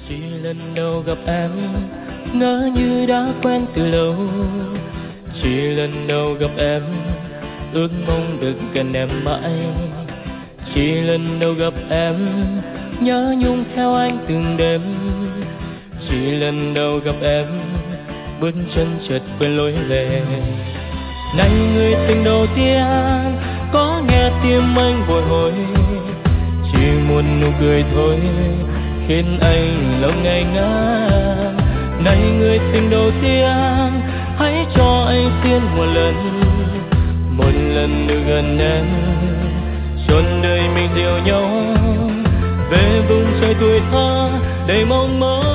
Chỉ lần đầu gặp em ngỡ như đã quen từ lâu. Chỉ lần đầu gặp em ước mong được gần em mãi. Chỉ lần đầu gặp em nhớ nhung theo anh từng đêm. Chỉ lần đầu gặp em bước chân chợt quên lối về. Này người tình đầu tiên có nghe tim anh bồi hồi. Chỉ muốn nụ cười thôi khiến anh lâu ngày ngã. Này người tình đầu tiên hãy cho anh xin một lần được gần em. Trọn đời mình dìu nhau về vùng trời tuổi thơ đầy mong mỏi.